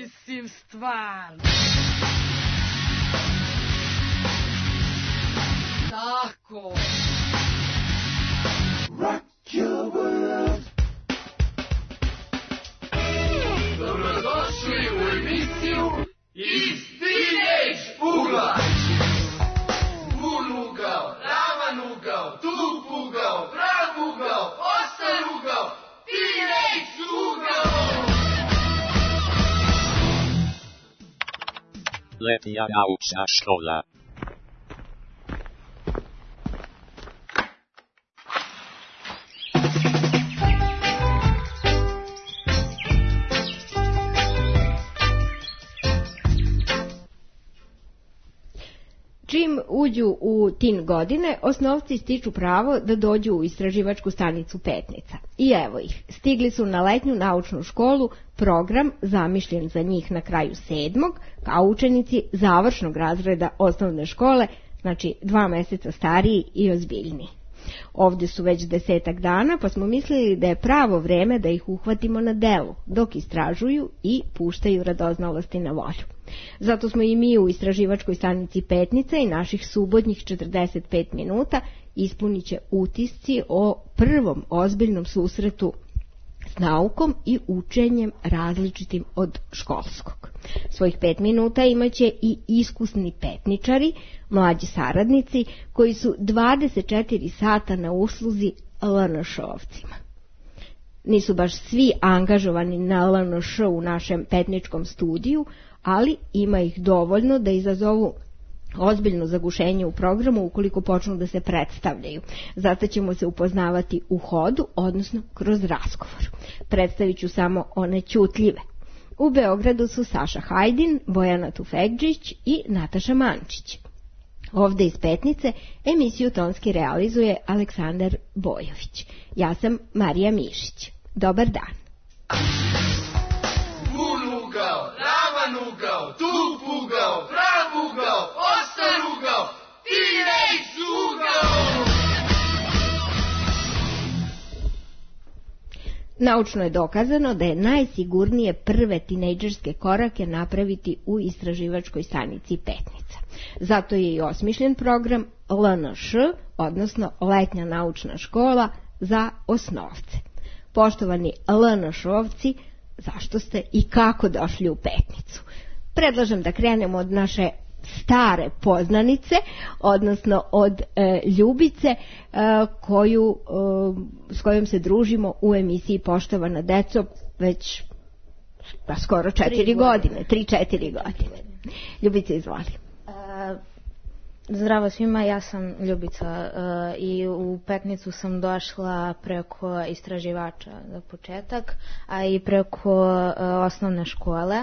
mislim stvarno. Tako. Rock your world. Dobrodošli u emisiju Iz Teenage ugla. Bun ugao, ravan ugao, tup ugao, prav ugao, ostar ugao, Teenage ugao. Letnja naučna škola. Čim uđu u teen godine, osnovci stiču pravo da dođu u istraživačku stanicu Petnica. I evo ih, stigli su na letnju naučnu školu, program zamišljen za njih na kraju 7. kao učenici završnog razreda osnovne škole, znači 2 meseca stariji i ozbiljniji. Ovdje su već 10 dana, pa smo mislili da je pravo vreme da ih uhvatimo na delu, dok istražuju i puštaju radoznalosti na volju. Zato smo i mi u istraživačkoj stanici Petnica i naših subotnjih 45 minuta ispunit će utisci o prvom ozbiljnom susretu s naukom i učenjem različitim od školskog. Svojih 5 minuta imaće i iskusni petničari, mlađi saradnici koji su 24 sata na usluzi LNŠ-ovcima. Nisu baš svi angažovani na LNŠ u našem petničkom studiju, ali ima ih dovoljno da izazovu ozbiljno zagušenje u programu ukoliko počnu da se predstavljaju. Zato ćemo se upoznavati u hodu, odnosno kroz razgovor. Predstavit ću samo one ćutljive. U Beogradu su Saša Hajdin, Bojana Tufekđić i Nataša Mančić. Ovde iz Petnice emisiju tonski realizuje Aleksandar Bojović. Ja sam Marija Mišić. Dobar dan. Bun ugao, ravan ugao, tup ugao, prav ugao, ostar ugao, Teenage ugao. Naučno je dokazano da je najsigurnije prve tinejdžerske korake napraviti u istraživačkoj stanici Petnica. Zato je i osmišljen program LNŠ, odnosno letnja naučna škola za osnovce. Poštovani LNŠ-ovci, zašto ste i kako došli u Petnicu? Predlažem da krenemo od naše stare poznanice, odnosno od Ljubice, s kojom se družimo u emisiji Poštovana deco već skoro 4 godine. 3-4 godine. Ljubice, izvoli. Zdravo svima, ja sam Ljubica i u Petnicu sam došla preko istraživača za početak, a i preko osnovne škole.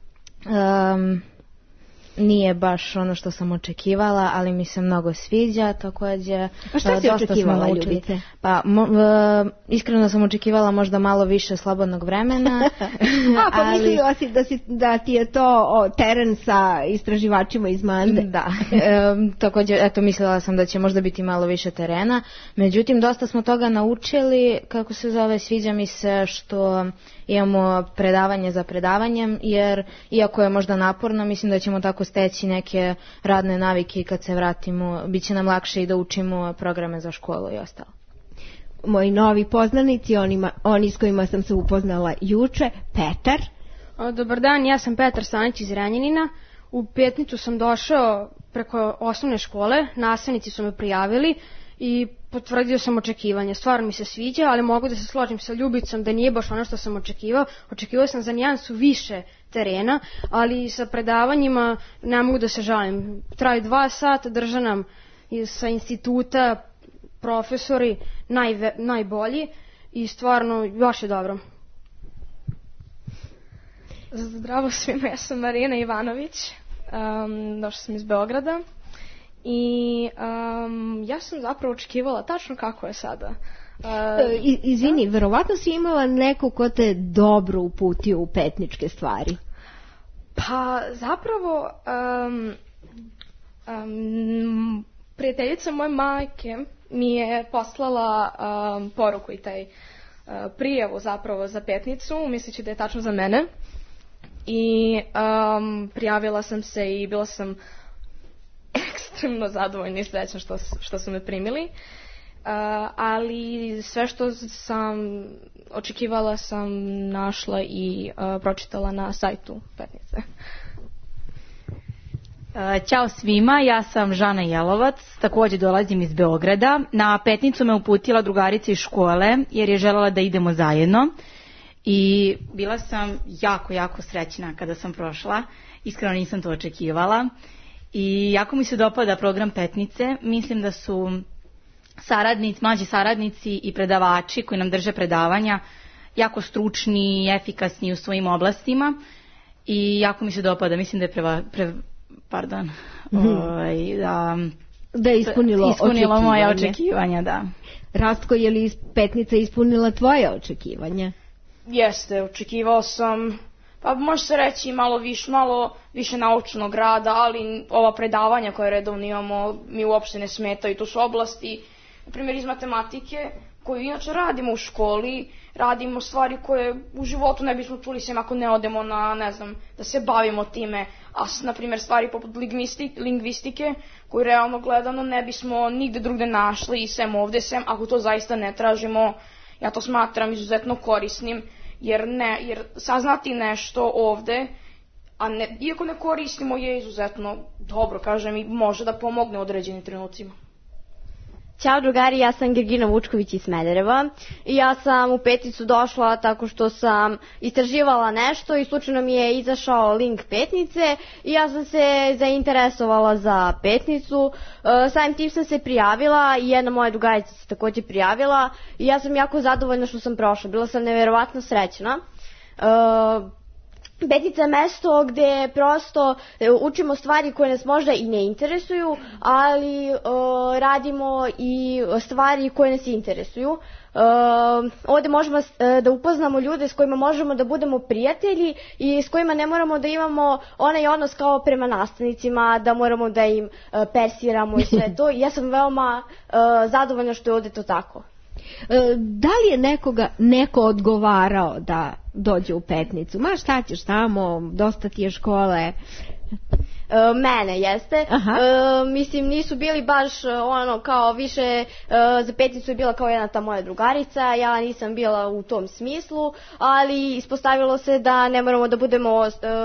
Nije baš ono što sam očekivala, ali mi se mnogo sviđa, također. A šta si očekivala, Ljubice? Pa, iskreno sam očekivala možda malo više slobodnog vremena. Pa ali... mislila si da ti je to teren sa istraživačima iz Mande. Da, također, eto, mislila sam da će možda biti malo više terena. Međutim, dosta smo toga naučili, kako se zove, sviđa mi se što imamo predavanje za predavanjem, jer iako je možda naporno, mislim da ćemo tako steći neke radne navike i kad se vratimo, bit će nam lakše i da učimo programe za školu i ostalo. Moji novi poznanici, oni s kojima sam se upoznala juče, Petar. Dobar dan, ja sam Petar Stanić iz Renjanina. U Petnicu sam došao preko osnovne škole, nastavnici su me prijavili i potvrdio sam očekivanje. Stvarno mi se sviđa, ali mogu da se složim sa Ljubicom da nije baš ono što sam očekivao. Očekivao sam za nijansu više terena, ali sa predavanjima ne mogu da se žalim. Traju 2 sata, drže nam sa instituta profesori najbolji i stvarno još je dobro. Zdravo svima, ja sam Marina Ivanović, došla sam iz Beograda i ja sam zapravo očekivala tačno kako je sada. Izvini, verovatno si imala neko ko te dobro uputio u petničke stvari. Pa zapravo prijateljica moje majke mi je poslala poruku i taj prijavu zapravo za Petnicu, misleći da je tačno za mene. i prijavila sam se i bila sam ekstremno zadovoljna i srećna što su me primili. Ali sve što sam očekivala sam našla i pročitala na sajtu Petnice. Ćao svima, ja sam Žana Jelovac, također dolazim iz Beograda. Na Petnicu me uputila drugarica iz škole jer je želela da idemo zajedno i bila sam jako srećna kada sam prošla, iskreno nisam to očekivala i jako mi se dopada program Petnice. Mislim da su mlađi saradnici i predavači koji nam drže predavanja jako stručni i efikasni u svojim oblastima i jako mi se dopada, mislim da je da je ispunilo moje očekivanja, da. Rastko, je li Petnica ispunila tvoje očekivanja? Jeste, očekivao sam, pa može se reći malo više naučnog rada, ali ova predavanja koje redovno imamo mi uopšte ne smetaju. To su oblasti, na primjer iz matematike, koju inače radimo u školi, radimo stvari koje u životu ne bismo čuli sem ako ne odemo na, ne znam, da se bavimo time, a na primjer stvari poput lingvistike, koju realno gledano ne bismo nigde drugde našli i sem ovde, sem ako to zaista ne tražimo. Ja to smatram izuzetno korisnim, jer saznati nešto ovde, iako ne koristimo, je izuzetno dobro, kažem, i može da pomogne u određenim trenucima. Ćao drugari, ja sam Gergina Vučković iz Smedereva i ja sam u Petnicu došla tako što sam istraživala nešto i slučajno mi je izašao link Petnice i ja sam se zainteresovala za Petnicu. Samim tim sam se prijavila i jedna moja drugarica se također prijavila i ja sam jako zadovoljna što sam prošla, bila sam neverovatno srećna. Petnica je mesto gde prosto učimo stvari koje nas možda i ne interesuju, ali radimo i stvari koje nas interesuju. Ovde možemo da upoznamo ljude s kojima možemo da budemo prijatelji i s kojima ne moramo da imamo onaj odnos kao prema nastavnicima, da moramo da im persiramo i sve to. I ja sam veoma zadovoljna što je ovde to tako. Da li je neko odgovarao da dođe u Petnicu? Ma šta ćeš tamo, dosta ti je škole. Mene jeste. Mislim, nisu bili baš kao više, za Petnicu je bila kao jedna ta moja drugarica, ja nisam bila u tom smislu, ali ispostavilo se da ne moramo da budemo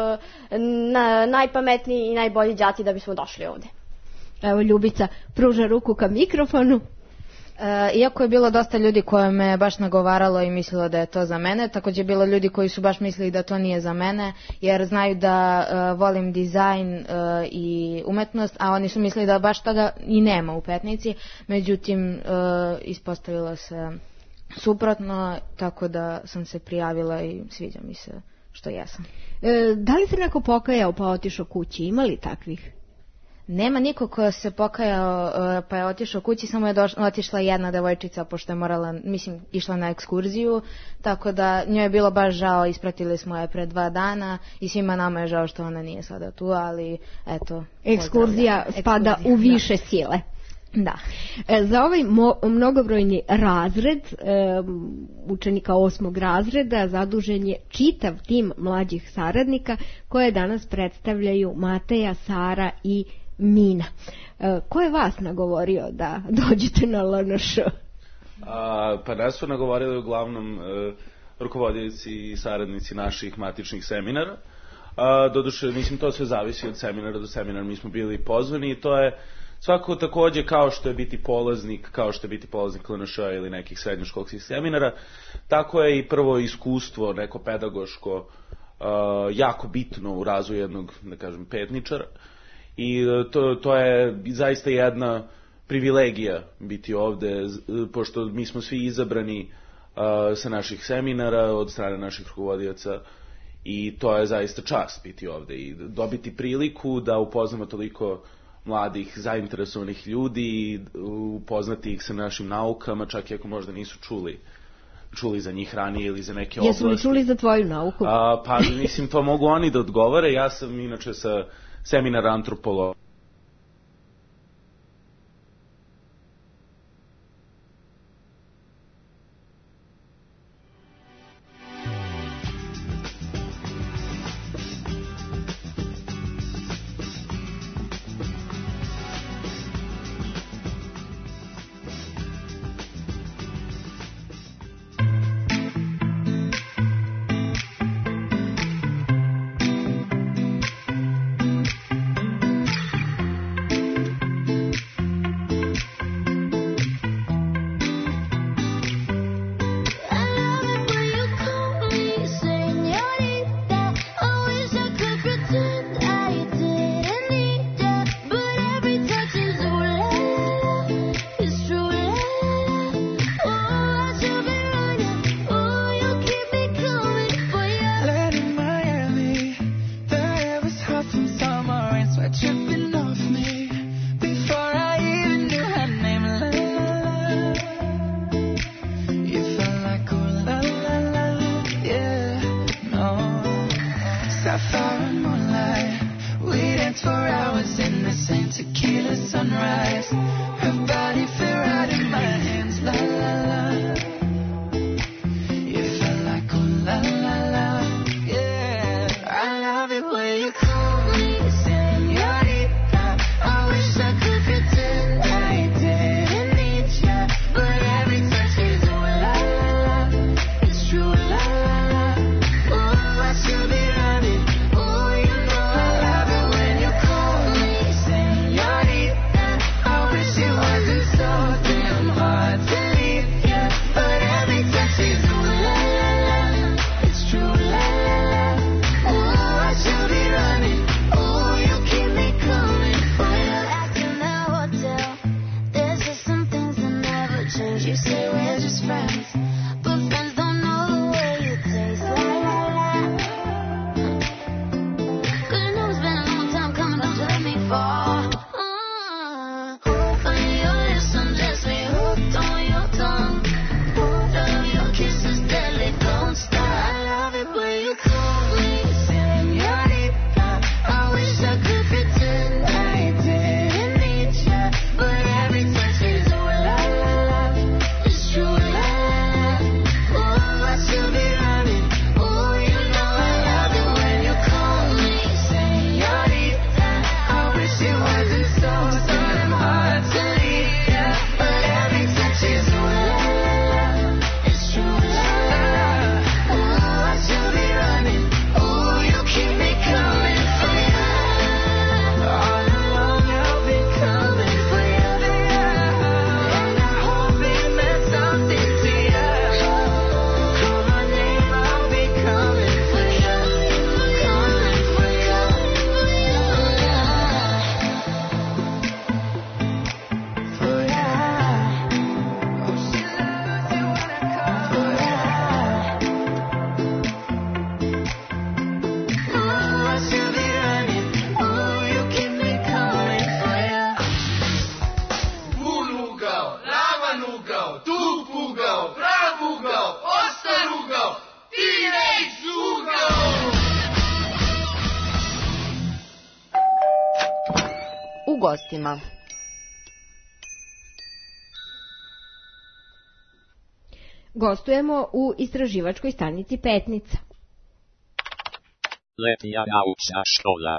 najpametniji i najbolji đaci da bismo došli ovde. Evo, Ljubica pruža ruku ka mikrofonu. Iako je bilo dosta ljudi koje me baš nagovaralo i mislilo da je to za mene, također je bilo ljudi koji su baš mislili da to nije za mene, jer znaju da volim dizajn i umetnost, a oni su mislili da baš toga i nema u Petnici, međutim ispostavilo se suprotno, tako da sam se prijavila i sviđa mi se što jesam. Da li se neko pokajao pa otišao kući, ima li takvih? Nema niko ko se pokajao pa je otišao kući, samo je otišla jedna devojčica pošto je morala, išla na ekskurziju, tako da njoj je bilo baš žao, ispratili smo je pre 2 dana i svima nama je žao što ona nije sada tu, ali eto. Ekskurzija spada u više sile. Da. Za ovaj mnogobrojni razred učenika 8. razreda zadužen je čitav tim mlađih saradnika koje danas predstavljaju Mateja, Sara i Mina. Ko je vas nagovorio da dođete na LNŠ? Pa nas su nagovorili uglavnom rukovodioci i saradnici naših matičnih seminara. Doduše, to sve zavisi od seminara do seminara. Mi smo bili pozvani i to je svako takođe kao što je biti polaznik LNŠ ili nekih srednjoškolskih seminara, tako je i prvo iskustvo, neko pedagoško, jako bitno u razvoju jednog, da kažem, petničara. I to je zaista jedna privilegija biti ovde, pošto mi smo svi izabrani sa naših seminara, od strane naših rukovodioca, i to je zaista čast biti ovde i dobiti priliku da upoznamo toliko mladih, zainteresovanih ljudi i upoznati ih sa našim naukama, čak i ako možda nisu čuli za njih ranije ili za neke oblasti. Jesu li čuli za tvoju nauku? Pa to mogu oni da odgovore. Ja sam inače sa seminara antropologije. you say we're just friends, but friends don't know the way you taste. La la la. 'Cause you know it's been a long time coming up to let me fall. Hooked on your lips, undress me, hooked on your tongue. Hooked on your kisses, deadly, don't stop. I love it when you call me señorita. I wish I could pretend I didn't need ya, but every touch is ooh la la la. It's true la la la. Oh, I should be running. Oh, you know I love it when you call me señorita. I wish it wasn't so damn hard to leave ya, but every touch is ooh la la la. It's true la la la. Oh, I should be running. Oh, you keep me coming for ya. All along I've been coming for ya, and I hope it meant something to ya. Call my name, I'll be coming for ya, coming for ya, for ya. Oh, she loves it when I call for ya. Oh, I should be running. Oh, you keep me coming for ya. Ulugao, lavanugao, tupugao, pravugao, ostarugao, tirejugao. U gostima. Gostujemo u istraživačkoj stanici Petnica. Letnja naučna škola.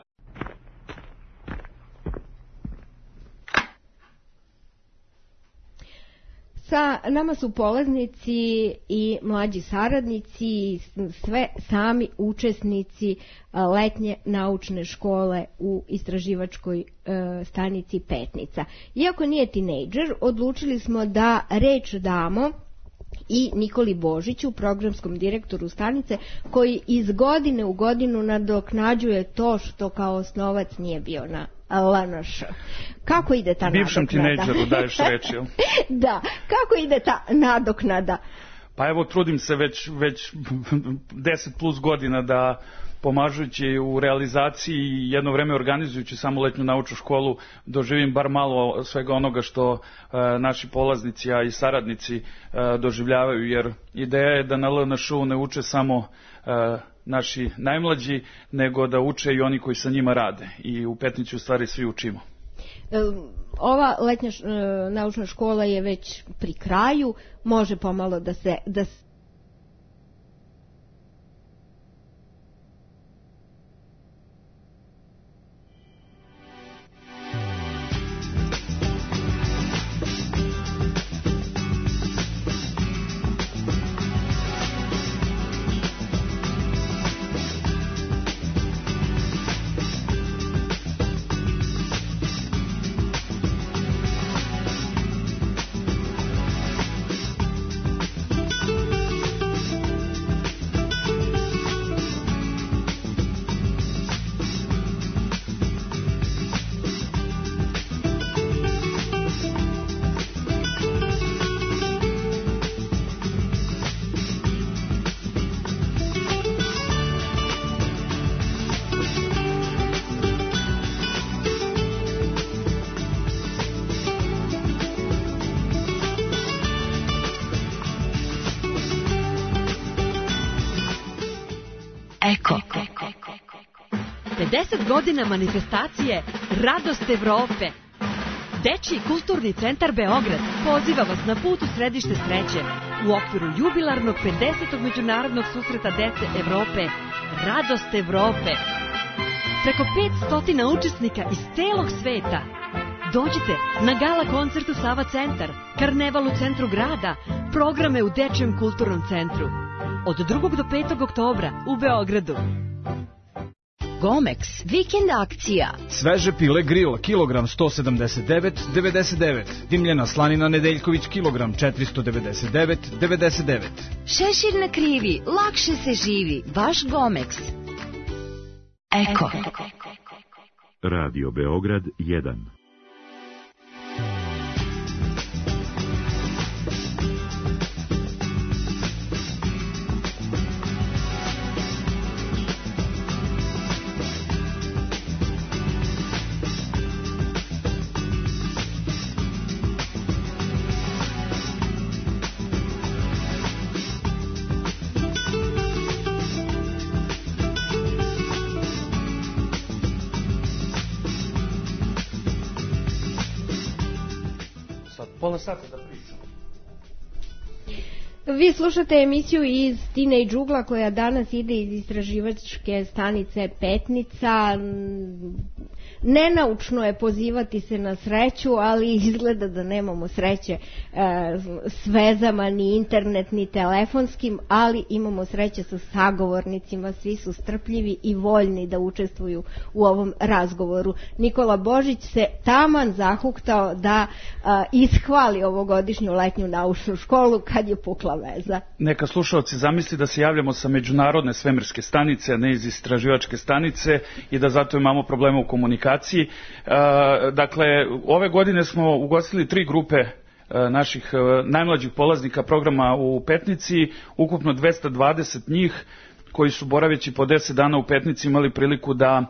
Sa nama su polaznici i mlađi saradnici, sve sami učesnici letnje naučne škole u istraživačkoj stanici Petnica. Iako nije tinejdžer, odlučili smo da reč damo i Nikoli Božiću, programskom direktoru stanice, koji iz godine u godinu nadoknađuje to što kao osnovac nije bio na LNŠ. Kako ide ta nadoknada? Bivšem tinejdžeru daješ reč, jel? Da, kako ide ta nadoknada? Pa evo, trudim se već 10 plus godina da pomažući u realizaciji i jedno vreme organizujući samu letnju naučnu školu doživim bar malo svega onoga što naši polaznici, a i saradnici doživljavaju, jer ideja je da na LNŠ-u ne uče samo naši najmlađi, nego da uče i oni koji sa njima rade. I u Petnici u stvari svi učimo. Ova letnja naučna škola je već pri kraju, može pomalo da se Eko. 50 godina manifestacije Radost Evrope. Dečiji kulturni centar Beograd poziva vas na put u središte sreće u okviru jubilarnog 50. međunarodnog susreta dece Evrope Radost Evrope. Preko 500 učesnika iz celog sveta. Dođite na gala koncert u Sava centar, karneval u centru grada, programe u Dečijem kulturnom centru. Od 2. do 5. oktobra u Beogradu. Gomex, vikend akcija. Sveže pile grill, kilogram 179,99. Dimljena slanina Nedeljković, kilogram 499,99. Šešir na krivi, lakše se živi. Vaš Gomex. Eko. Radio Beograd 1. pola sata da pričam. Vi slušate emisiju iz Teenage Ugla koja danas ide iz istraživačke stanice Petnica. Nenaučno je pozivati se na sreću, ali izgleda da nemamo sreće s vezama, ni internet, ni telefonskim, ali imamo sreće sa sagovornicima, svi su strpljivi i voljni da učestvuju u ovom razgovoru. Nikola Božić se taman zahuktao da ishvali ovogodišnju letnju naučnu školu kad je pukla veza. Neka slušalci zamisli da se javljamo sa međunarodne svemirske stanice, a ne iz istraživačke stanice i da zato imamo problema u komunikaciji. Dakle, ove godine smo ugostili 3 grupe naših najmlađih polaznika programa u Petnici, ukupno 220 njih koji su boraveći po 10 dana u Petnici imali priliku da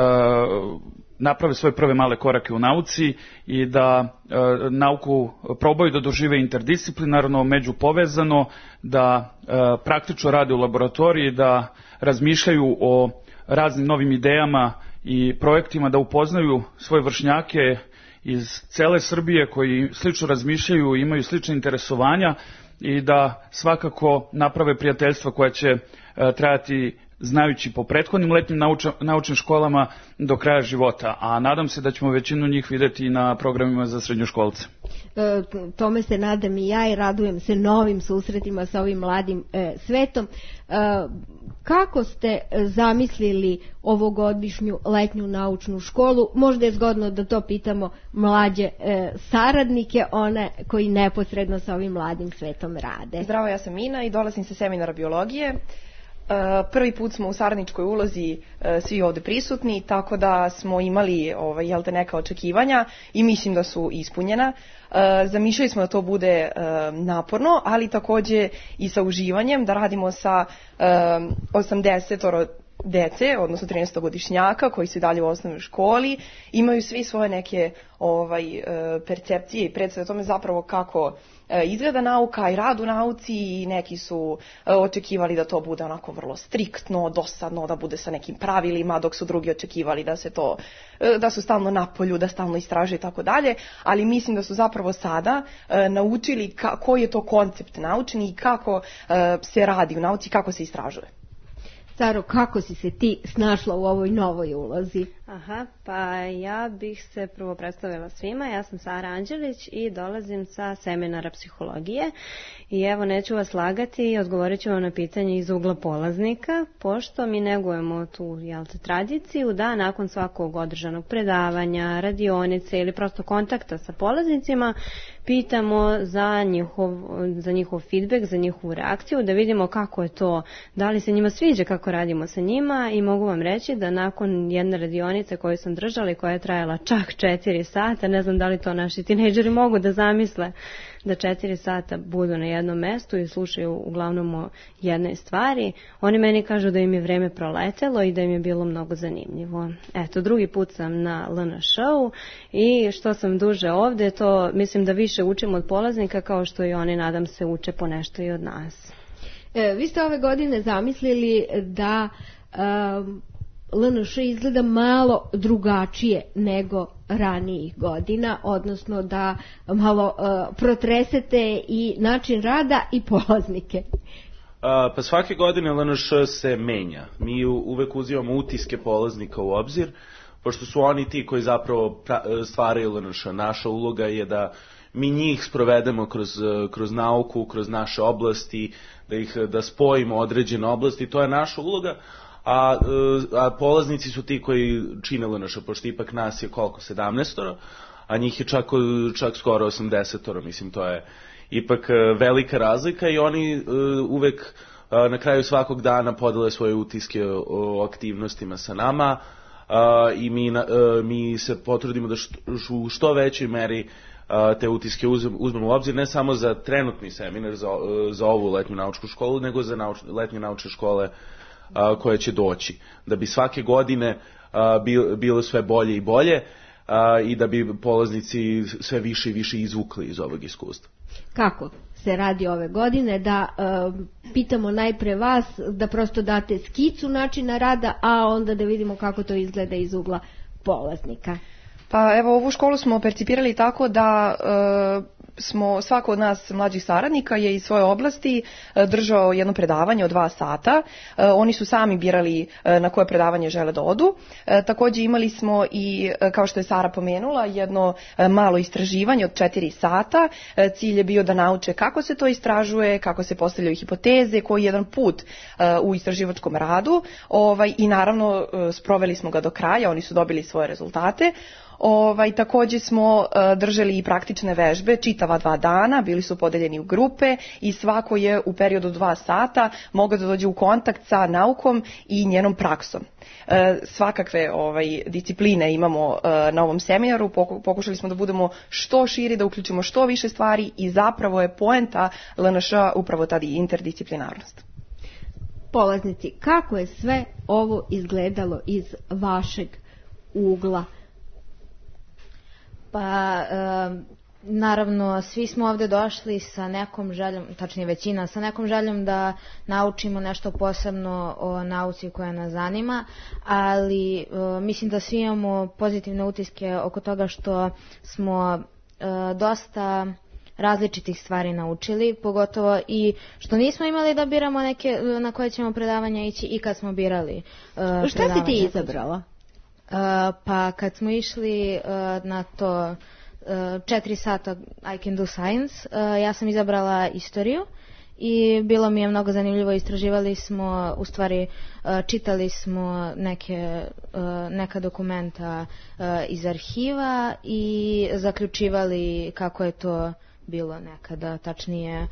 naprave svoje prve male korake u nauci i da nauku probaju da dožive interdisciplinarno, međupovezano, da praktično rade u laboratoriji, da razmišljaju o raznim novim idejama i projektima, da upoznaju svoje vršnjake iz cele Srbije koji slično razmišljaju i imaju slične interesovanja i da svakako naprave prijateljstva koja će trajati, znajući po prethodnim letnjim naučnim školama, do kraja života. A nadam se da ćemo većinu njih videti na programima za srednjoškolce. Tome se nadam i ja i radujem se novim susretima sa ovim mladim svetom. Kako ste zamislili ovogodišnju letnju naučnu školu? Možda je zgodno da to pitamo mlađe saradnike, one koji neposredno sa ovim mladim svetom rade. Zdravo, ja sam Mina i dolazim sa seminara biologije. Prvi put smo u saradničkoj ulozi svi ovde prisutni, tako da smo imali neka očekivanja i mislim da su ispunjena. Zamišljali smo da to bude naporno, ali takođe i sa uživanjem, da radimo sa 80 dece, odnosno 13-godišnjaka koji su i dalje u osnovnoj školi, imaju svi svoje neke percepcije i predstave o tome zapravo kako izgleda nauka i rad u nauci, i neki su očekivali da to bude onako vrlo striktno, dosadno, da bude sa nekim pravilima, dok su drugi očekivali da su stalno na polju, da stalno istražuju i tako dalje, ali mislim da su zapravo sada naučili koji je to koncept naučni i kako se radi u nauci, kako se istražuje. Saro, kako si se ti snašla u ovoj novoj ulozi? Pa ja bih se prvo predstavila svima. Ja sam Sara Anđelić i dolazim sa seminara psihologije. I evo, neću vas lagati i odgovorit ću vam na pitanje iz ugla polaznika, pošto mi negujemo tu tradiciju da nakon svakog održanog predavanja, radionice ili prosto kontakta sa polaznicima pitamo za njihov feedback, za njihovu reakciju, da vidimo kako je to, da li se njima sviđa kako radimo sa njima, i mogu vam reći da nakon jedne radionice koju sam držala i koja je trajala čak 4 sata, ne znam da li to naši tinejdžeri mogu da zamisle, da 4 sata budu na jednom mestu i slušaju uglavnom o jednoj stvari, oni meni kažu da im je vreme proletelo i da im je bilo mnogo zanimljivo. Eto, drugi put sam na LNŠ-u i što sam duže ovde, to mislim da više učim od polaznika, kao što i oni, nadam se, uče po nešto i od nas. Vi ste ove godine zamislili da LNŠ izgleda malo drugačije nego ranijih godina, odnosno da malo protresete i način rada i polaznike. Pa svake godine LNŠ se menja. Mi uvek uzimamo utiske polaznika u obzir, pošto su oni ti koji zapravo stvaraju LNŠ. Naša uloga je da mi njih sprovedemo kroz nauku, kroz naše oblasti, da spojimo određene oblasti, to je naša uloga. A polaznici su ti koji čine LNŠ, pošto ipak nas je koliko, 17, a njih je čak skoro 80, mislim, to je ipak velika razlika, i oni uvek na kraju svakog dana podele svoje utiske o aktivnostima sa nama, i mi se potrudimo da u što većoj meri te utiske uzmemo u obzir, ne samo za trenutni seminar, za ovu letnju naučnu školu, nego za letnje naučne škole koje će doći, da bi svake godine bilo sve bolje i bolje, i da bi polaznici sve više i više izvukli iz ovog iskustva. Kako se radi ove godine? Da pitamo najpre vas, da prosto date skicu načina rada, a onda da vidimo kako to izgleda iz ugla polaznika. Pa evo, ovu školu smo percipirali tako da smo, svako od nas mlađih saradnika je iz svoje oblasti držao jedno predavanje od 2 sata. Oni su sami birali na koje predavanje žele da odu. Takođe imali smo i, kao što je Sara pomenula, jedno malo istraživanje od 4 sata. Cilj je bio da nauče kako se to istražuje, kako se postavljaju hipoteze, koji je jedan put u istraživačkom radu. I naravno sproveli smo ga do kraja, oni su dobili svoje rezultate. Takođe smo držali i praktične vežbe čitava 2 dana, bili su podeljeni u grupe i svako je u periodu 2 sata mogao da dođe u kontakt sa naukom i njenom praksom. Svakakve discipline imamo na ovom seminaru, pokušali smo da budemo što širi, da uključimo što više stvari i zapravo je poenta LNŠ upravo ta interdisciplinarnost. Polaznici, kako je sve ovo izgledalo iz vašeg ugla? Pa, naravno, svi smo ovde došli sa nekom željom, tačnije većina, sa nekom željom da naučimo nešto posebno o nauci koja nas zanima, ali mislim da svi imamo pozitivne utiske oko toga što smo dosta različitih stvari naučili, pogotovo i što nismo imali da biramo neke na koje ćemo predavanja ići i kad smo birali predavanja. Šta si ti izabrala? Pa kad smo išli na to 4 sata I can do science, ja sam izabrala istoriju i bilo mi je mnogo zanimljivo. Istraživali smo, u stvari čitali smo neka dokumenta iz arhiva i zaključivali kako je to bilo nekada, tačnije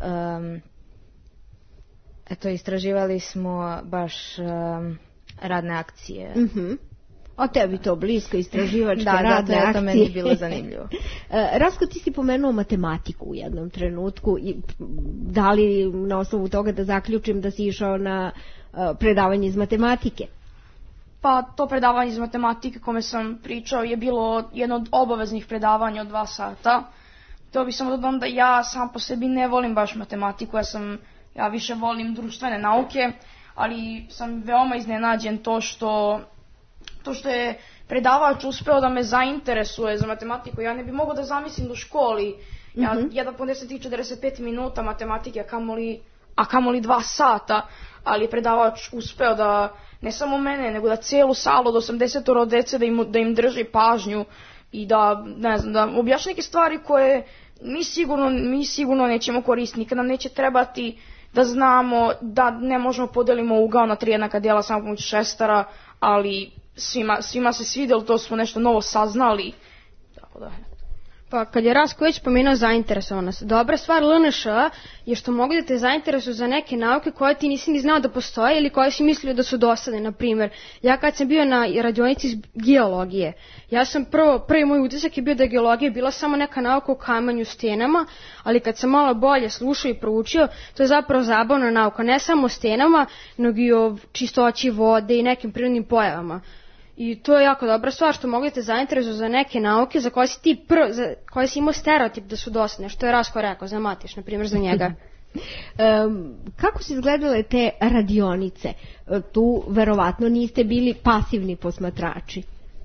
istraživali smo baš radne akcije. O tebi to blisko, istraživačke radne akcije. Da, to meni bilo zanimljivo. Rasko, ti si pomenuo matematiku u jednom trenutku. Da li na osnovu toga da zaključim da si išao na predavanje iz matematike? Pa to predavanje iz matematike kome sam pričao je bilo jedno od obaveznih predavanja od 2 sata. To bi samo dodam da ja sam po sebi ne volim baš matematiku, ja više volim društvene nauke, ali sam veoma iznenađen to što je predavač uspeo da me zainteresuje za matematiku. Ja ne bi mogao da zamislim u školi. Ja jedan podnesem tih 45 minuta matematike, a kamoli 2 sata, ali predavač uspeo da ne samo mene, nego da celu salu od 80 dece da im drži pažnju i da, ne znam, da objašnja neke stvari koje mi sigurno nećemo koristiti, nikad nam neće trebati da znamo da ne možemo podelimo ugao na 3 jednaka dijela samo pomoću šestara, ali svima se svidjelo, to smo nešto novo saznali. Tako da. Pa kad je Rasko već pomenuo zainteresovanost, dobra stvar LNŠ je što mogu da te zainteresuju za neke nauke koje ti nisi ni znao da postoje ili koje si mislio da su dosadne. Na primjer, ja kad sam bio na radionici iz geologije, ja sam prvi moj utisak je bio da je geologija bila samo neka nauka o kamenju, stenama, ali kad sam malo bolje slušao i proučio, to je zapravo zabavna nauka, ne samo o stenama, nego i o čistoći vode i nekim prirodnim pojavama. I to je jako dobra stvar što mogu da te zainteresuju za neke nauke za koje si koje si imao stereotip da su dosadne, što je Rasko rekao za Matiš, na primjer za njega. Kako su izgledale te radionice? Tu verovatno niste bili pasivni posmatrači.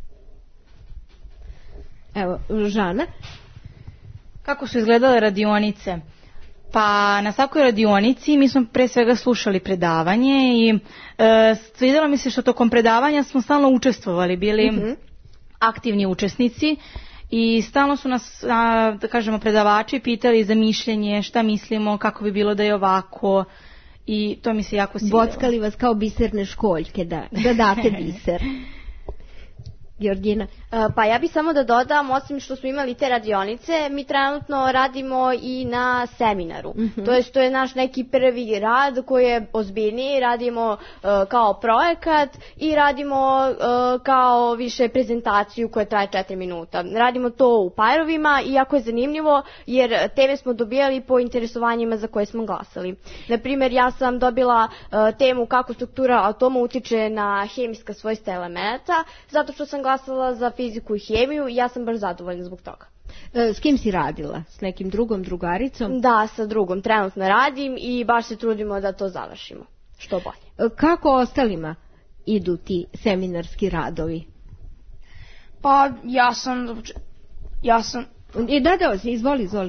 Evo, Žana? Kako su izgledale radionice? Pa na svakoj radionici mi smo pre svega slušali predavanje i svidjelo mi se što tokom predavanja smo stalno učestvovali, bili aktivni učesnici i stalno su nas, da kažemo, predavači pitali za mišljenje, šta mislimo, kako bi bilo da je ovako, i to mi se jako svidjelo. Bockali vas kao biserne školjke da date biser. Georgina? Pa ja bih samo da dodam, osim što smo imali te radionice, mi trenutno radimo i na seminaru. To je naš neki prvi rad koji je ozbiljniji, radimo kao projekat i radimo kao više prezentaciju koja traje 4 minuta. Radimo to u pairovima i jako je zanimljivo jer teme smo dobijali po interesovanjima za koje smo glasali. Naprimjer, ja sam dobila temu kako struktura atoma utiče na hemijska svojstva elemenata, zato što sam glasala za fiziku i hemiju i ja sam baš zadovoljna zbog toga. S kim si radila? S nekim drugaricom? Da, sa drugom. Trenutno radim i baš se trudimo da to završimo. Što bolje. Kako ostalima idu ti seminarski radovi? Pa ja sam... Da, izvoli.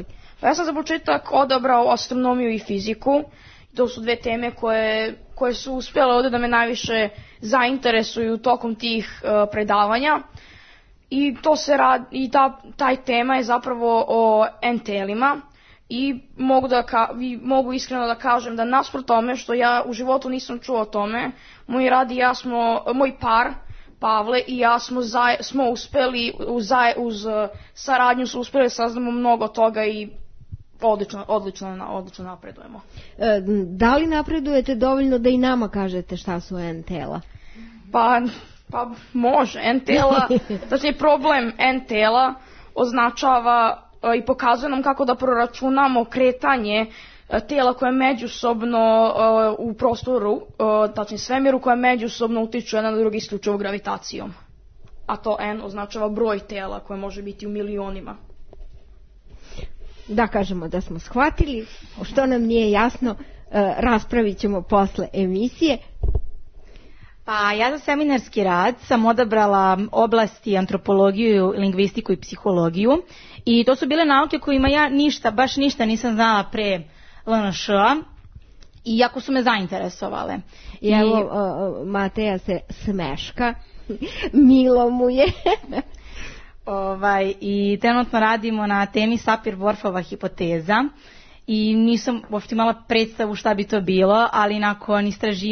Pa ja sam za početak odabrao astronomiju i fiziku. To su dve teme koje su uspjele ovdje da me najviše zainteresuju tokom tih predavanja. I to se radi, taj tema je zapravo o NTL-ima. I mogu iskreno da kažem da naspram tome što ja u životu nisam čuo o tome, moj par Pavle i ja smo uspjeli uz saradnju smo uspjeli da saznamo mnogo toga i odlično napredujemo. Da li napredujete dovoljno da i nama kažete šta su NTL-a? Pa može. NTL-a, znači problem NTL-a označava i pokazuje nam kako da proračunamo kretanje tijela koje međusobno u prostoru, tačnije svemiru, koje međusobno utiču jedan na drugi isključivo gravitacijom. A to N označava broj tijela koje može biti u milionima. Da kažemo da smo shvatili, što nam nije jasno, raspravit ćemo posle emisije. Pa ja za seminarski rad sam odabrala oblasti antropologiju, lingvistiku i psihologiju i to su bile nauke kojima ja baš ništa nisam znala pre LNŠ-a i jako su me zainteresovale. I evo Mateja se smeška, milo mu je. I trenutno radimo na temi Sapir-Whorfova hipoteza i nisam uopšte imala predstavu šta bi to bilo, ali nakon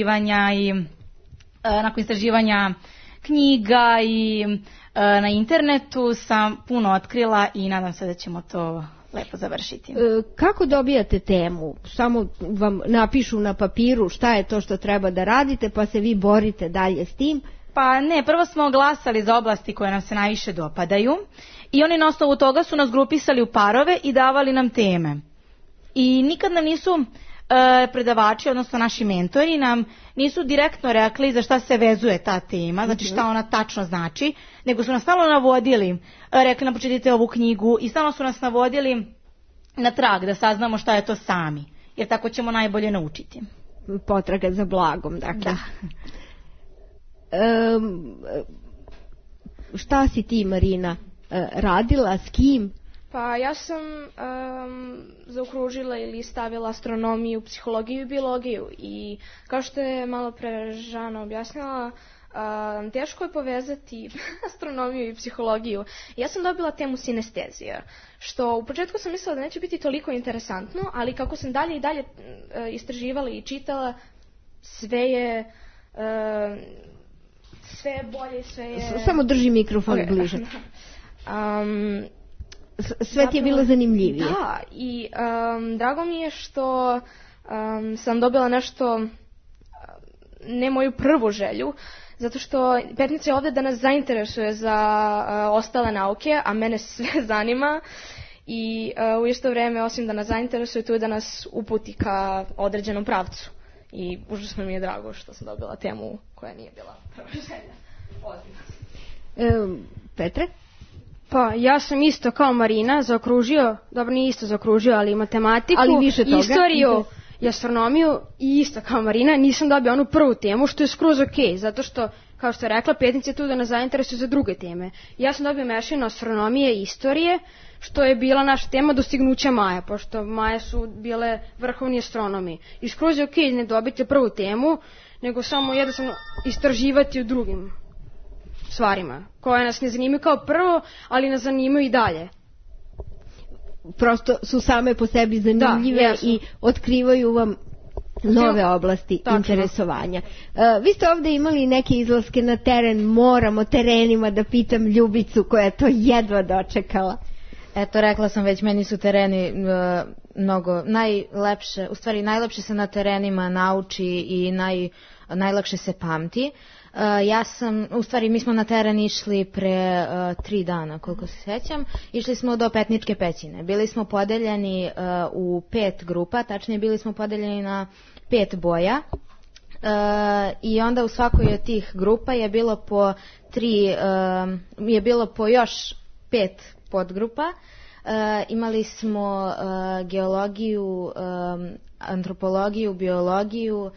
istraživanja knjiga i na internetu sam puno otkrila i nadam se da ćemo to lepo završiti. Kako dobijate temu? Samo vam napišu na papiru šta je to što treba da radite, pa se vi borite dalje s tim? Pa ne, prvo smo glasali za oblasti koje nam se najviše dopadaju i oni na osnovu toga su nas grupisali u parove i davali nam teme. I nikad nam nisu predavači, odnosno naši mentori, nam nisu direktno rekli za šta se vezuje ta tema, znači šta ona tačno znači, nego su nas stalno navodili, rekli nam pročitajte ovu knjigu i stalno su nas navodili na trag da saznamo šta je to sami, jer tako ćemo najbolje naučiti. Potraga za blagom, dakle. Da. Šta si ti, Marina, radila, s kim? Pa ja sam zaokružila ili stavila astronomiju, psihologiju i biologiju i kao što je malo pre Žana objasnila, teško je povezati astronomiju i psihologiju. Ja sam dobila temu sinestezija, što u početku sam mislila da neće biti toliko interesantno, ali kako sam dalje i dalje istraživala i čitala, sve je bolje, sve je... Samo drži mikrofon bliže. Sve ti je bilo zanimljivije. Da, i drago mi je što sam dobila nešto, ne moju prvu želju, zato što Petnica je ovdje da nas zainteresuje za ostale nauke, a mene sve zanima i u isto vrijeme, osim da nas zainteresuje, tu je da nas uputi ka određenom pravcu. I užasno mi je drago što sam dobila temu koja nije bila prva želja. Petre? Pa ja sam isto kao Marina zaokružio, dobro nije isto zaokružio, ali matematiku, ali više toga, istoriju i astronomiju i isto kao Marina nisam dobio onu prvu temu, što je skroz okej, zato što, kao što je rekla, Petnica je tu da nas zainteresuje za druge teme. Ja sam dobio mešavinu astronomije i istorije, što je bila naša tema dostignuća Maja, pošto Maje su bile vrhovni astronomi. I skroz je okej ne dobiti prvu temu, nego samo jednostavno istraživati u drugim stvarima, koje nas ne zanimaju kao prvo, ali nas zanimaju i dalje. Prosto su same po sebi zanimljive i otkrivaju vam nove oblasti interesovanja. Vi ste ovdje imali neke izlaske na teren, moram o terenima da pitam Ljubicu koja je to jedva dočekala. Eto, rekla sam već, meni su tereni mnogo najlepše, u stvari najlepše se na terenima nauči i najlakše se pamti. Mi smo na teren išli pre 3 dana, koliko se sjećam. Išli smo do Petničke pećine. Bili smo podeljeni u 5 grupa, tačnije bili smo podeljeni na 5 boja. I onda u svakoj od tih grupa je bilo po još 5 podgrupa. Imali smo geologiju, antropologiju, biologiju,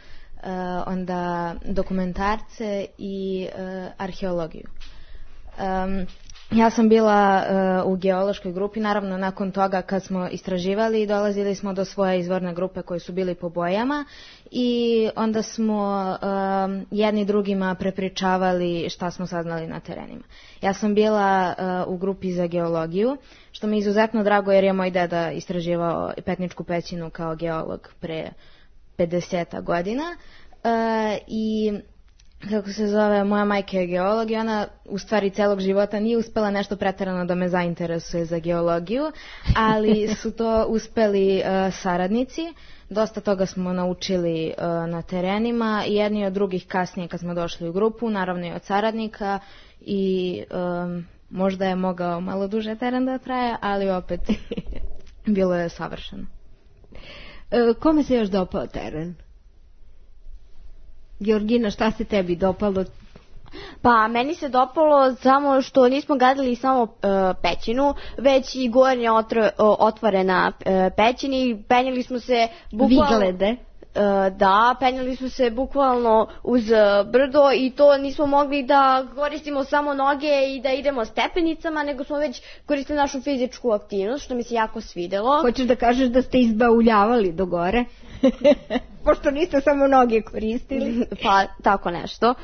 onda dokumentarce i arheologiju. Ja sam bila u geološkoj grupi, naravno nakon toga kad smo istraživali dolazili smo do svoje izvorne grupe koje su bili po bojama i onda smo jedni drugima prepričavali šta smo saznali na terenima. Ja sam bila u grupi za geologiju, što mi je izuzetno drago jer je moj deda istraživao Petničku pećinu kao geolog pre 50 godina i kako se zove, moja majka je geolog i ona u stvari celog života nije uspela nešto preterano da me zainteresuje za geologiju, ali su to uspeli saradnici. Dosta toga smo naučili na terenima i jedni od drugih kasnije kad smo došli u grupu, naravno i od saradnika i možda je mogao malo duže teren da traje, ali opet bilo je savršeno. Kome se još dopao teren? Georgina, šta se tebi dopalo? Pa, meni se dopalo samo što nismo gadili samo pećinu, već i gornje otvorena pećini. Penjali smo se bukvalno... Viglede? Da, penjali smo se bukvalno uz brdo i to nismo mogli da koristimo samo noge i da idemo stepenicama, nego smo već koristili našu fizičku aktivnost, što mi se jako svidelo. Hoćeš da kažeš da ste izbauljavali do gore? Pošto niste samo noge koristili. Pa, tako nešto.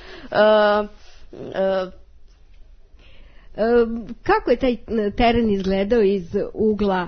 Kako je taj teren izgledao iz ugla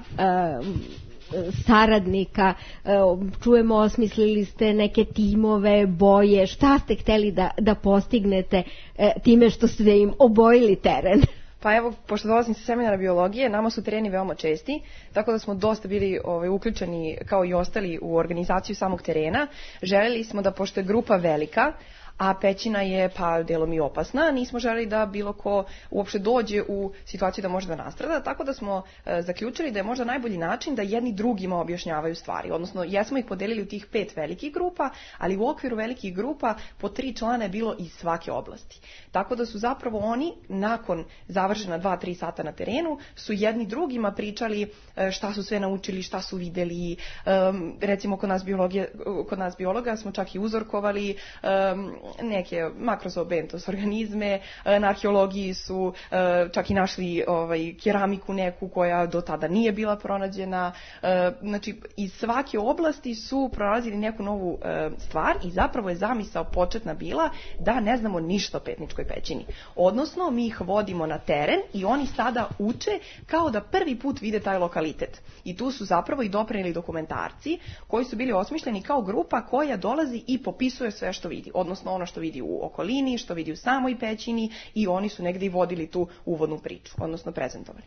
saradnika? Čujemo, osmislili ste neke timove, boje, šta ste hteli da postignete time što ste im obojili teren? Pa evo, pošto dolazim sa seminara biologije, nama su tereni veoma česti, tako da smo dosta bili uključeni kao i ostali u organizaciju samog terena. Želeli smo da, pošto je grupa velika, a pećina je pa delom i opasna, nismo želeli da bilo ko uopšte dođe u situaciju da može da nastrada, tako da smo zaključili da je možda najbolji način da jedni drugima objašnjavaju stvari. Odnosno, jesmo ih podelili u tih 5 velikih grupa, ali u okviru velikih grupa po 3 člana je bilo iz svake oblasti. Tako da su zapravo oni, nakon završena 2-3 sata na terenu, su jedni drugima pričali šta su sve naučili, šta su videli. Recimo, kod nas biologa smo čak i uzorkovali neke makrozoobentos organizme, na arheologiji su čak i našli keramiku neku koja do tada nije bila pronađena. Znači, iz svake oblasti su pronalazili neku novu stvar i zapravo je zamisao početna bila da ne znamo ništa o Petničkoj pećini. Odnosno, mi ih vodimo na teren i oni sada uče kao da prvi put vide taj lokalitet. I tu su zapravo i doprineli dokumentarci koji su bili osmišljeni kao grupa koja dolazi i popisuje sve što vidi. Odnosno, ono što vidi u okolini, što vidi u samoj pećini i oni su negdje i vodili tu uvodnu priču, odnosno prezentovali.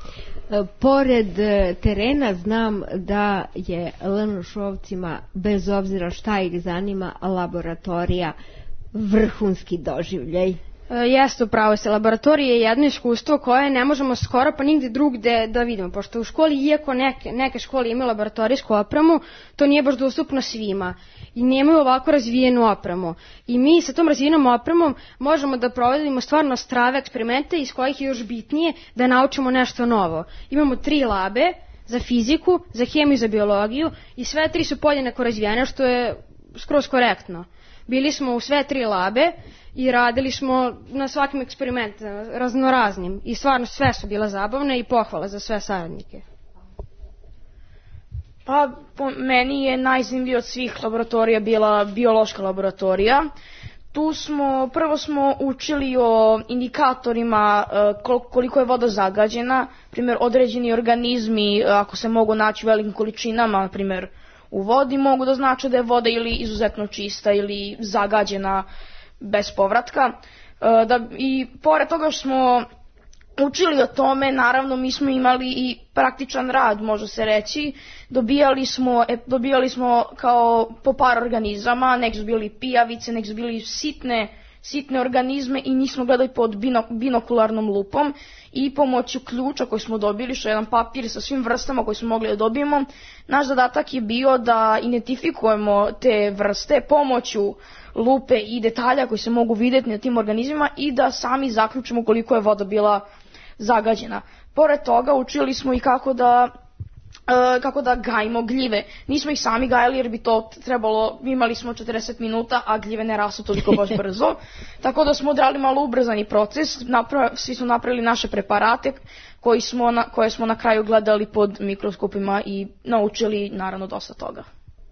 Pored terena znam da je Lanošovcima, bez obzira šta ih zanima, laboratorija vrhunski doživljaj. Jeste, upravo se. Laboratorija je jedno iskustvo koje ne možemo skoro pa nigde drugde da vidimo, pošto u školi, iako neke škole imaju laboratorijsku opremu, to nije baš dostupno svima i nemaju ovako razvijenu opremu. I mi sa tom razvijenom opremom možemo da provodimo stvarno strave eksperimente iz kojih je još bitnije da naučimo nešto novo. Imamo 3 labe za fiziku, za hemiju i za biologiju i sve 3 su podjednako razvijene, što je skroz korektno. Bili smo u sve 3 labe i radili smo na svakim eksperimentima raznoraznim i stvarno sve su bila zabavne i pohvala za sve saradnike. Pa po meni je najzanimljivija od svih laboratorija bila biološka laboratorija. Tu prvo smo učili o indikatorima koliko je voda zagađena, primjer određeni organizmi ako se mogu naći u velikim količinama, primjer u vodi, mogu da znače da je voda ili izuzetno čista ili zagađena bez povratka. I pored toga što smo učili o tome, naravno mi smo imali i praktičan rad, može se reći. Dobijali smo kao po par organizama, neki su bili pijavice, neki su bili sitne organizme i njih smo gledali pod binokularnom lupom i pomoću ključa koji smo dobili, što je jedan papir sa svim vrstama koji smo mogli da dobijemo. Naš zadatak je bio da identifikujemo te vrste pomoću lupe i detalja koji se mogu vidjeti na tim organizmima i da sami zaključimo koliko je voda bila zagađena. Pored toga učili smo i kako da kako da gajimo gljive. Nismo ih sami gajali jer bi to trebalo, imali smo 40 minuta, a gljive ne rastu toliko baš brzo. Tako da smo odrali malo ubrzani proces, svi smo napravili naše preparate koje smo na kraju gledali pod mikroskopima i naučili naravno dosta toga.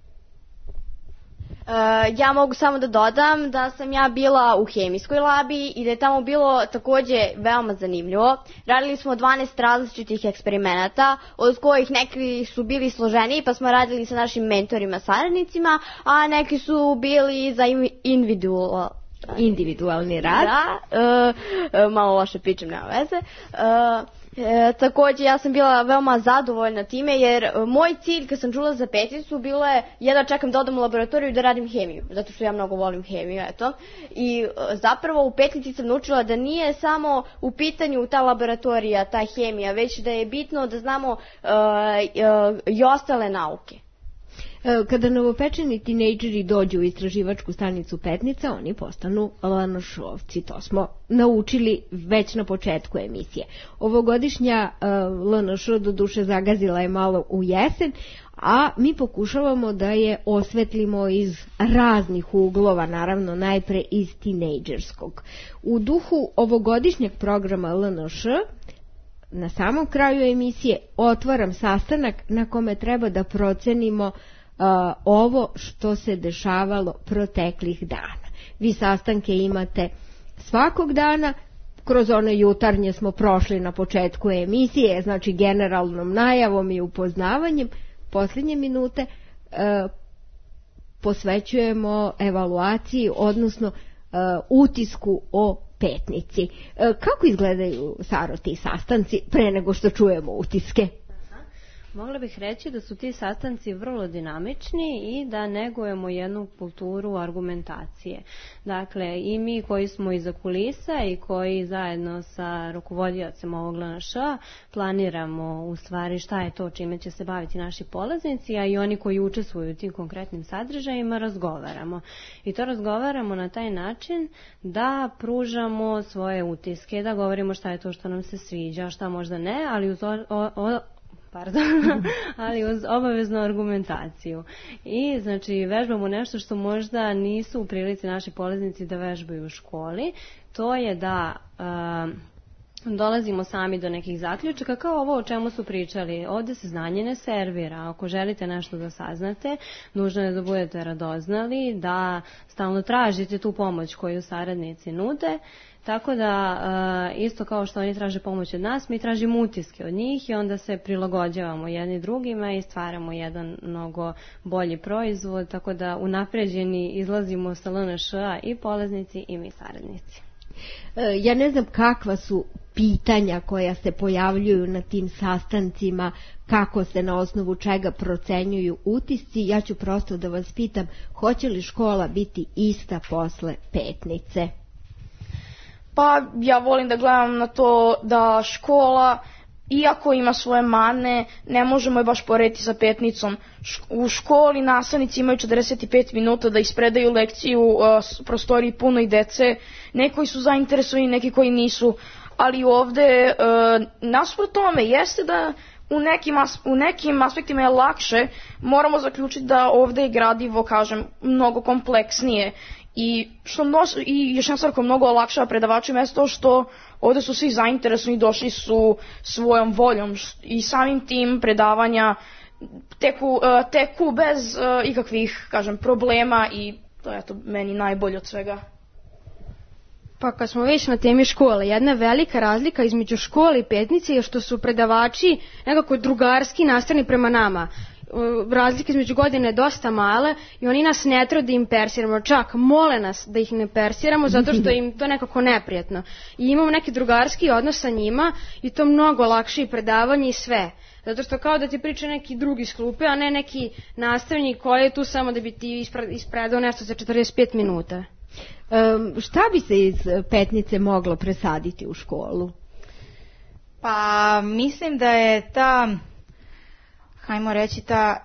Ja mogu samo da dodam da sam ja bila u hemijskoj labi i da je tamo bilo takođe veoma zanimljivo. Radili smo 12 različitih eksperimenata, od kojih neki su bili složeniji pa smo radili sa našim mentorima, saradnicima, a neki su bili za individualni rad. Da, malo loše pričam, nema veze. Takođe ja sam bila veoma zadovoljna time jer moj cilj kad sam čula za peticu bilo je da čekam da odem u laboratoriju i da radim hemiju, zato što ja mnogo volim hemiju, eto. I zapravo u petici sam naučila da nije samo u pitanju ta laboratorija, ta hemija, već da je bitno da znamo i ostale nauke. Kada novopečeni tinejdžeri dođu u istraživačku stanicu Petnica, oni postanu LNŠ-ovci. To smo naučili već na početku emisije. Ovogodišnja LNŠ do duše zagazila je malo u jesen, a mi pokušavamo da je osvetlimo iz raznih uglova, naravno najpre iz tinejdžerskog. U duhu ovogodišnjeg programa LNŠ, na samom kraju emisije otvaram sastanak na kome treba da procenimo ovo što se dešavalo proteklih dana. Vi sastanke imate svakog dana, kroz one jutarnje smo prošli na početku emisije, znači generalnom najavom i upoznavanjem. Posljednje minute posvećujemo evaluaciji, odnosno utisku o Petnici. Kako izgledaju, Saro, ti sastanci pre nego što čujemo utiske? Mogla bih reći da su ti sastanci vrlo dinamični i da negujemo jednu kulturu argumentacije. Dakle, i mi koji smo iza kulisa i koji zajedno sa rukovodiocem ovog LNŠ-a planiramo u stvari šta je to čime će se baviti naši polaznici, a i oni koji učestvuju u tim konkretnim sadržajima razgovaramo. I to razgovaramo na taj način da pružamo svoje utiske, da govorimo šta je to što nam se sviđa, šta možda ne, ali uz obaveznu argumentaciju. I znači vežbamo nešto što možda nisu u prilici naši polaznici da vežbaju u školi. To je da dolazimo sami do nekih zaključaka, kao ovo o čemu su pričali. Ovde se znanje ne servira. Ako želite nešto da saznate, nužno je da budete radoznali, da stalno tražite tu pomoć koju saradnici nude. Tako da, isto kao što oni traže pomoć od nas, mi tražimo utiske od njih i onda se prilagođavamo jedni drugima i stvaramo jedan mnogo bolji proizvod, tako da unapređeni izlazimo sa LNŠ-a i polaznici i mi saradnici. Ja ne znam kakva su pitanja koja se pojavljuju na tim sastancima, kako se na osnovu čega procenjuju utisci. Ja ću prosto da vas pitam, hoće li škola biti ista posle Petnice? Pa ja volim da gledam na to da škola, iako ima svoje mane, ne možemo je baš porediti sa Petnicom. U školi nastavnici imaju 45 minuta da ispredaju lekciju u prostoriji punoj dece. Neki su zainteresovani, neki koji nisu, ali ovde nasuprot tome jeste da u nekim aspektima je lakše. Moramo zaključiti da ovde je gradivo, kažem, mnogo kompleksnije. I još jedna stvar koja mnogo olakšava predavačima je to što ovde su svi zainteresovani, došli su svojom voljom i samim tim predavanja teku bez ikakvih, kažem, problema i to je to meni najbolje od svega. Pa kad smo već na temi škole, jedna velika razlika između škole i Petnice je što su predavači nekako drugarski nastrojeni prema nama. Razlike između godine je dosta male i oni nas ne trud da im persiramo, čak mole nas da ih ne persiramo zato što im to nekako neprijatno. I imamo neki drugarski odnos sa njima i to mnogo lakše i predavanje i sve. Zato što kao da ti priča neki drugi iz klupe, a ne neki nastavnik koji je tu samo da bi ti ispredao nešto za 45 minuta. Šta bi se iz Petnice moglo presaditi u školu? Pa mislim da je ta, hajmo reći, ta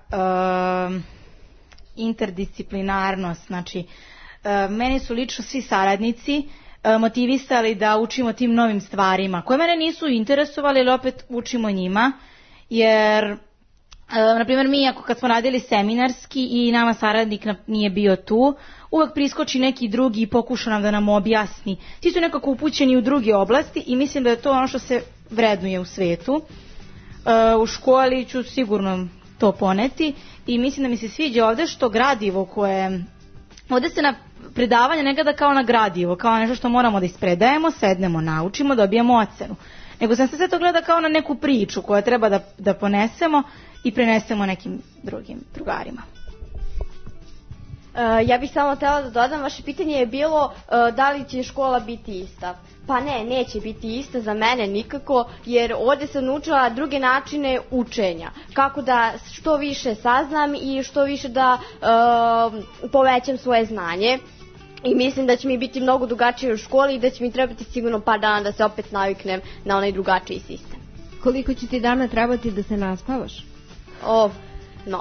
interdisciplinarnost, znači meni su lično svi saradnici motivisali da učimo tim novim stvarima koje mene nisu interesovali, ali opet učimo njima, jer Naprimjer, mi kad smo radili seminarski i nama saradnik nije bio tu, uvek priskoči neki drugi i pokuša nam da nam objasni. Ti su nekako upućeni u druge oblasti i mislim da je to ono što se vrednuje u svetu. U školi ću sigurno to poneti i mislim da mi se sviđa ovde što gradivo koje... Ovde se na predavanje ne gleda kao na gradivo, kao nešto što moramo da ispredajemo, sednemo, naučimo, dobijemo ocenu. Nego sam se sve to gleda kao na neku priču koju treba da ponesemo i prenesemo nekim drugim drugarima. Ja bih samo htjela da dodam, vaše pitanje je bilo da li će škola biti ista. Pa ne, neće biti ista za mene nikako, jer ovdje sam naučila druge načine učenja. Kako da što više saznam i što više da povećam svoje znanje. I mislim da će mi biti mnogo drugačije u školi i da će mi trebati sigurno par dana da se opet naviknem na onaj drugačiji sistem. Koliko će ti dana trebati da se naspavaš? No.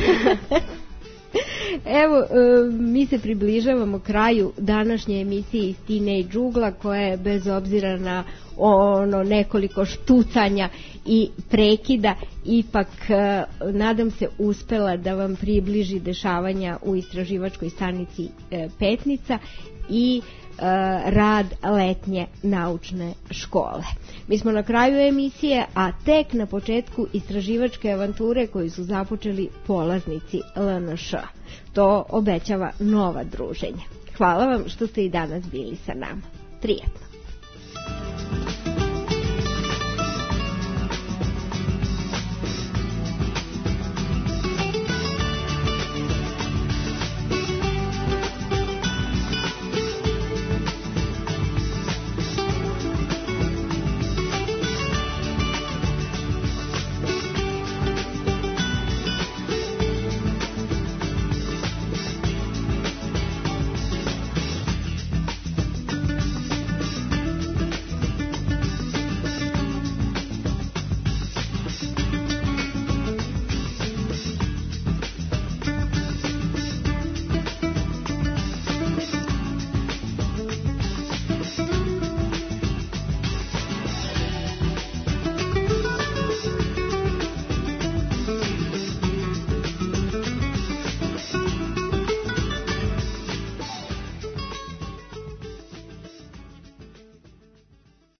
Evo, mi se približavamo kraju današnje emisije iz Teenage ugla, koja je bez obzira na nekoliko štucanja i prekida ipak, nadam se, uspela da vam približi dešavanja u istraživačkoj stanici Petnica i rad letnje naučne škole. Mi smo na kraju emisije, a tek na početku istraživačke avanture koju su započeli polaznici LNŠ. To obećava nova druženja. Hvala vam što ste i danas bili sa nama. Prijetno.